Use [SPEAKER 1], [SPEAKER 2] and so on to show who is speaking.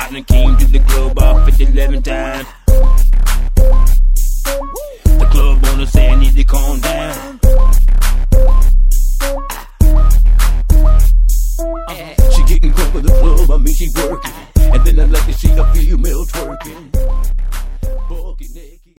[SPEAKER 1] I done came to the club off at 11 times. The club owner say I need to calm down.